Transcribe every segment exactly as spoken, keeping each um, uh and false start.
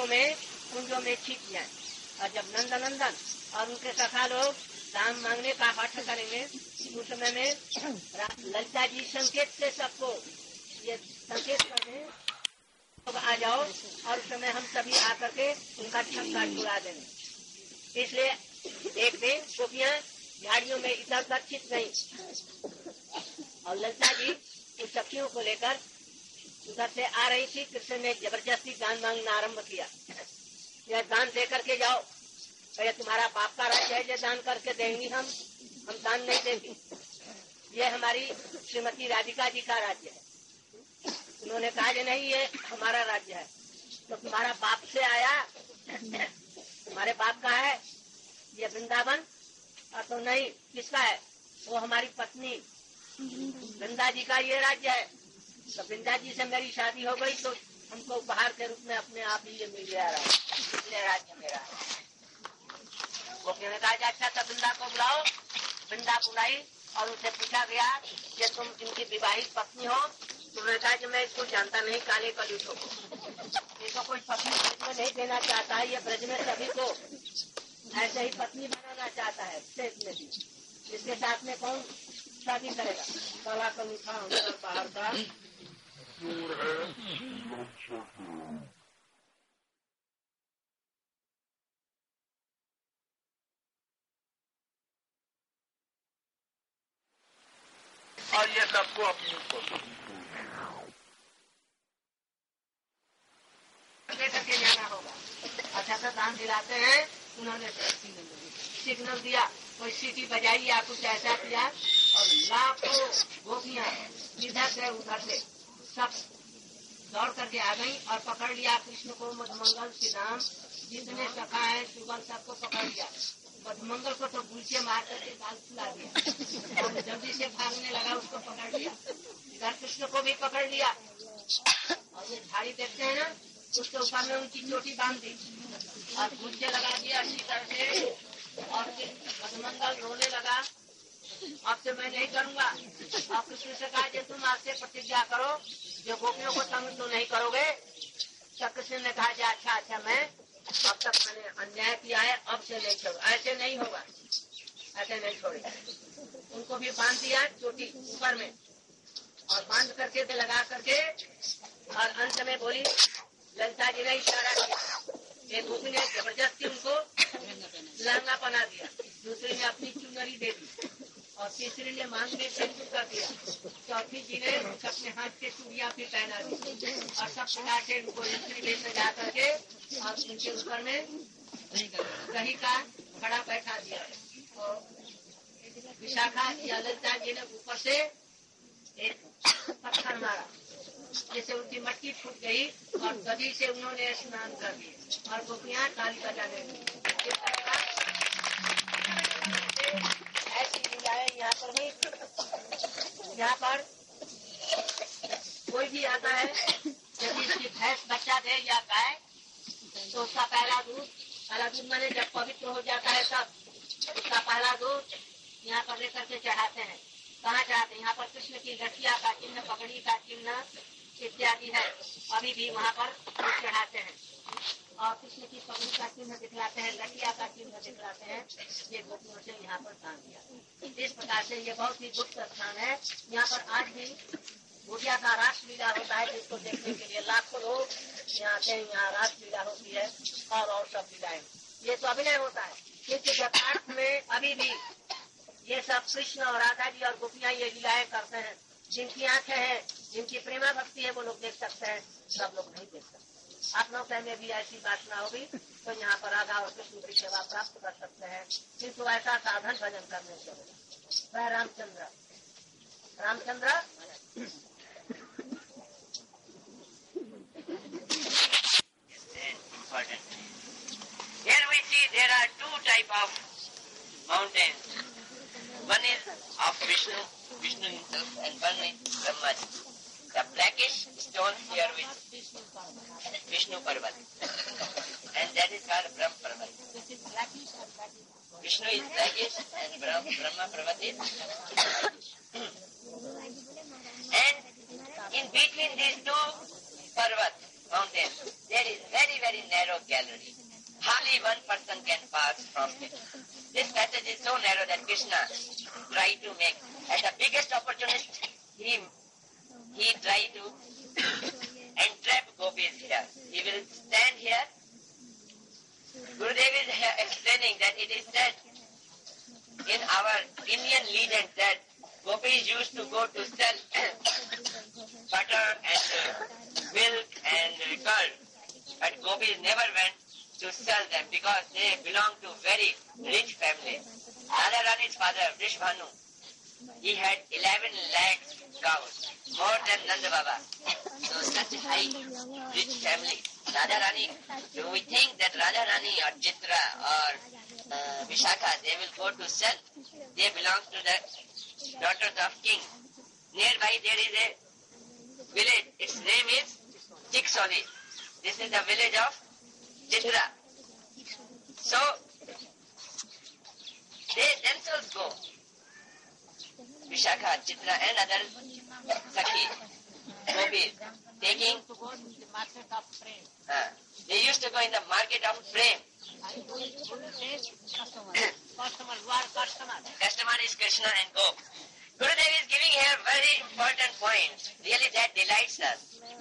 में कुंजों में छिप जाए। और जब नंदनंदन और उनके सखा लोग दाम मांगने का हठ करेंगे, उस समय में ललिता जी संकेत से सबको ये संकेत कर दें, लोग आ जाओ, और उस समय हम सभी आकर के उनका छक्का छुड़ा देंगे। इसलिए एक दिन गोपियां झाड़ियों में इधर उधर छिप गई और ललिता जी उन सखियों को लेकर उधर से आ रही थी। कृष्ण ने जबरदस्ती दान मांगना आरंभ किया। यह दान दे करके जाओ, पहले तुम्हारा बाप का राज्य है, जो दान करके देंगी, हम हम दान नहीं देंगे। ये हमारी श्रीमती राधिका जी का राज्य है। उन्होंने कहा कि नहीं, ये हमारा राज्य है। तो तुम्हारा बाप से आया, तुम्हारे बाप का है ये वृंदावन? और तो नहीं, किसका है? वो हमारी पत्नी वृंदा जी का ये राज्य है। तो वृंदा जी से मेरी शादी हो गई तो हमको उपहार के रूप में अपने आप ही ये मिल गया रहा, इसलिए राज्य मेरा है। गोपियों ने कहा अच्छा, तब वृंदा को बुलाओ। वृंदा बुलाई और उसे पूछा गया कि तुम इनकी विवाहित पत्नी हो? तुमने कहा कि मैं इसको जानता नहीं, काले कलयुग को इसको कोई पत्नी ब्रज में नहीं देना चाहता है। ये ब्रज में सभी को ऐसे ही पत्नी बनाना चाहता है। में भी इसके साथ में कौन शादी करेगा? काला कलूठा अंदर बाहर का और ये सबको अपनी करके जाना होगा। अच्छा सा दान दिलाते हैं। उन्होंने सिग्नल दिया, कोई सीटी बजाई या कुछ ऐसा किया और लाखों गोपियां इधर से उधर से सब दौड़ करके आ गई और पकड़ लिया कृष्ण को। मधुमंगल श्री राम जितने सखा है सुबल सबको पकड़ लिया। मधुमंगल को तो गुलचे मार करके गाल फुला दिया और जल्दी से भागने लगा, उसको पकड़ लिया। इधर कृष्ण को भी पकड़ लिया और ये झाड़ी देखते हैं ना, उसके ऊपर में उनकी चोटी बांध दी और गुलचे लगा दिया अच्छी तरह से। और फिर मधुमंगल रोने लगा, अब से मैं नहीं करूंगा। और कृष्ण से कहा कि तुम आपसे प्रतिज्ञा करो, जो गोपियों को तंग तो नहीं करोगे। तो कृष्ण ने कहा कि अच्छा अच्छा, मैं अब तक मैंने अन्याय किया है, अब से नहीं छोड़, ऐसे नहीं होगा, ऐसे नहीं छोड़ेगा। उनको भी बांध दिया चोटी ऊपर में और बांध करके लगा करके और अंत में बोली, ललिता जी ने इशारा किया, एक गोपी ने जबरदस्ती उनको लहंगा पहना दिया, दूसरी ने अपनी चुनरी दे दी और तीसरी ने मांग में सिंदूर कर दिया, चौथी जी ने अपने हाथ के चूड़ियां भी पहना दी और सब प्रकार से उनको स्त्री में सजा करके और उनके ऊपर में दही का बड़ा बैठा दिया। और विशाखा या ललिता जी ने ऊपर से एक पत्थर मारा, जैसे उनकी मटकी फूट गई और दधी से उन्होंने स्नान कर दिया और गोपियां ताली बजाने लगी। ऐसी लीलाएं यहाँ पर भी, यहाँ पर कोई भी आता है यदि इसकी भैंस बच्चा दे या गाय तो उसका पहला दूध, पहला दूध मैंने जब पवित्र हो जाता है तब उसका पहला दूध यहाँ पर लेकर के चढ़ाते हैं। कहाँ चढ़ाते हैं? यहाँ पर कृष्ण की लठिया का चिन्ह, पगड़ी का चिन्ह इत्यादि है, अभी भी वहाँ पर चढ़ाते हैं और कृष्ण की पगड़ी का चिन्ह दिखलाते हैं, लठिया का चिन्ह दिखलाते हैं। ये गोपियों से यहाँ पर दान दिया। इस प्रकार से ये बहुत ही गुप्त स्थान है। यहाँ पर आज भी गुड़िया का रासलीला होता है, जिसको देखने के लिए लाखों लोग यहाँ आते हैं। यहाँ रासलीला होती है और और सब लीलाएं। ये तो अभिनय होता है, क्योंकि यथार्थ में अभी भी ये सब कृष्ण और राधा जी और गोपियां ये लीलाएं करते हैं। जिनकी आंखें हैं, जिनकी प्रेमा भक्ति है, वो लोग देख सकते हैं, सब लोग नहीं देख सकते। आप लोग में भी ऐसी बात ना होगी तो यहाँ पर राधा और कृष्ण की सेवा प्राप्त कर सकते हैं, किंतु ऐसा साधन भजन करने से होगा। Ramchandra Ramchandra Here we see there are two type of mountains. One is of Vishnu, Vishnu himself, and one is Brahmaji. The blackish stone here with Vishnu Parvat, and that is called Brahm Parvat. Vishnu is blackish and Brahm, Brahma Parvat is and in between these two Parvat, mountain, there is very, very narrow gallery. Hardly one person can pass from it. This passage is so narrow that Krishna tried to make, at the biggest opportunity, he, he tried to entrap gopis here. He will stand here. Gurudev is here explaining that it is said in our Indian legend that gopis used to go to sell butter and uh, milk and uh, curd, but gopis never went to sell them because they belong to very rich family. Radharani's father, Vrishbhanu, he had eleven lakh cows, more than Nanda Baba. So such a high, rich family. Radharani, do we think that Radharani or Chitra or uh, Vishakha, they will go to sell? They belong to the daughters of king. Nearby there is a village. Its name is Chiksoli. This is the village of Chitra. So, they themselves go. Vishakha, Chitra and other Sakhi, gopis, taking, uh, they used to go in the market of Prem. Customer is Krishna and Gop. Gurudev is giving here very important points. Really that delights us.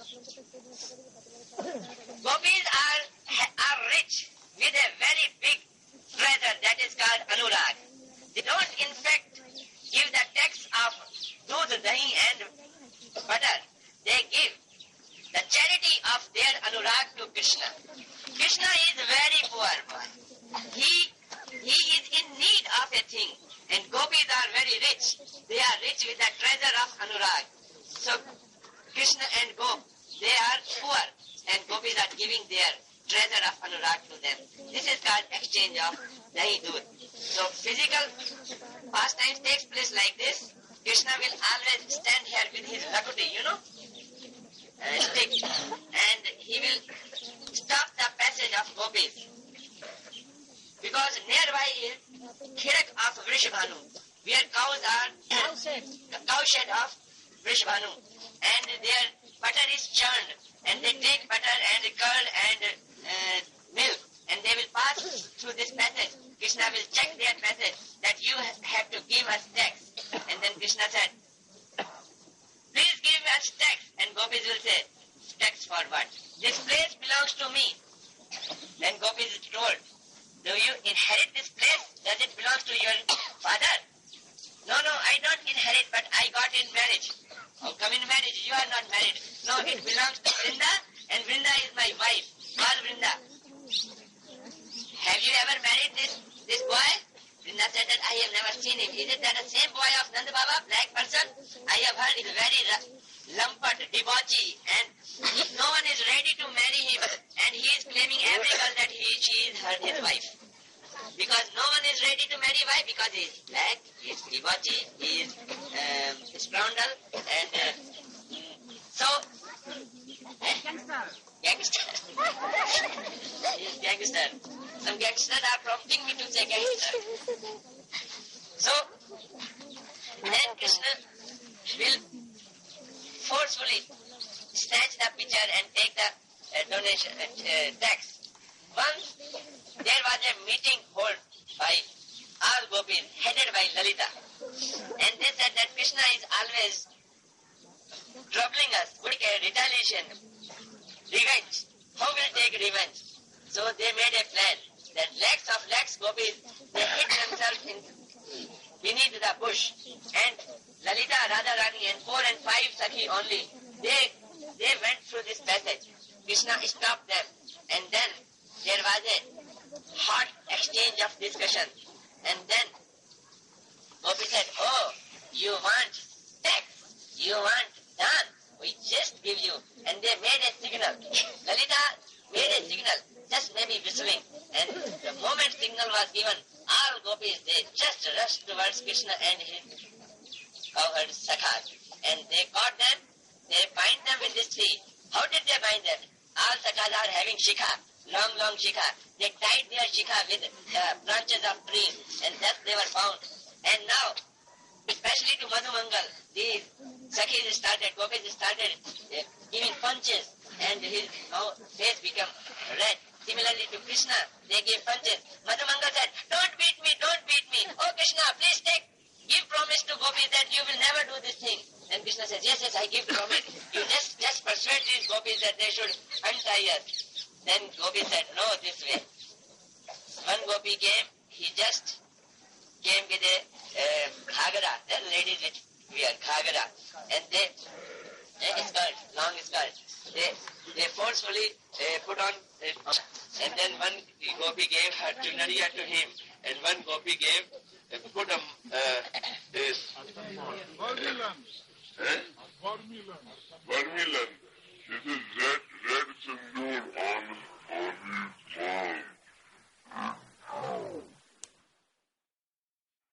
Gopis are, are rich with a very big treasure that is called Anurag. They don't in fact give the tax of doodh, dahi and butter. They give the charity of their Anurag to Krishna. Krishna is very poor boy. He, he is in need of a thing. And gopis are very rich. They are rich with the treasure of Anurag. So Krishna and Gop, they are poor. And gopis are giving their treasure of Anurag to them. This is called exchange of dahi doodh. So physical pastimes takes place like this. Krishna will always stand here with his lakuti, you know, uh, stick, and he will stop the passage of gopis. Because nearby is Khirak of Vrishbhanu, where cows are, cow shed of Vrishbhanu, and their butter is churned, and they take butter and curd and uh, milk, and they will pass through this passage. Krishna will check their passage that you have to give us tax. And then Krishna said, please give us tax. And gopis will say, tax for what? This place belongs to me. Then gopis is told, do you inherit this place? Does it belong to your father? No, no, I don't inherit, but I got in marriage. How come in marriage? You are not married. No, it belongs to Vrinda, and Vrinda is my wife. Call Vrinda. Have you ever married this, this boy? Vrinda said that I have never seen him. Is it that the same boy of Nanda Baba, black person? I have heard he's very lumped, debauchee, and he, no one is ready to marry him, and he is claiming every girl that he, she is her, his wife. Because no one is ready to marry. Why? Because he is black, he is debauchee, he is um, scoundrel, and uh, so gangster. Gangster. He is gangster. Some gangsters are prompting me to say gangster. So then Krishna will forcefully snatch the pitcher and take the uh, donation uh, uh, tax. Once there was a meeting held by all gopis, headed by Lalita, and they said that Krishna is always troubling us. Would a retaliation, revenge. How will take revenge? So they made a plan that lakhs of lakhs gopis, they hid themselves in beneath the bush, and Lalita, Radharani, and four and five Sakhi only, they they went through this passage. Krishna stopped them, and then there was a hot exchange of discussion, and then Gopi said, oh, you want tax, you want dhan, we just give you, and they made a signal. Lalita made a signal, just maybe whistling, and the moment signal was given, all gopis, they just rushed towards Krishna and his cowherd Sakhas, and they caught them, they bind them with this tree. How did they bind them? All Sakhas are having shikha, long, long shikha. They tied their shikha with uh, branches of trees, and thus they were bound. And now, especially to Madhu Mangal, these Sakhis started, gopis started uh, giving punches, and his, uh, Similarly to Krishna, they gave punches. Madhumanga said, don't beat me, don't beat me. Oh Krishna, please take, give promise to gopis that you will never do this thing. Then Krishna says, yes, yes, I give promise. You just, just persuade these gopis that they should untie us. Then gopi said, no, this way. One gopi came, he just came with a uh, khagara. The ladies which wear khagara. And they, a skirt, long skirt. They, they forcefully uh, put on, uh, and then one gopi gave her chunariya to him, and one gopi gave, uh, put a, uh, this. Vermilan. Eh? Vermilan. Vermilan. This is red, red sindoor on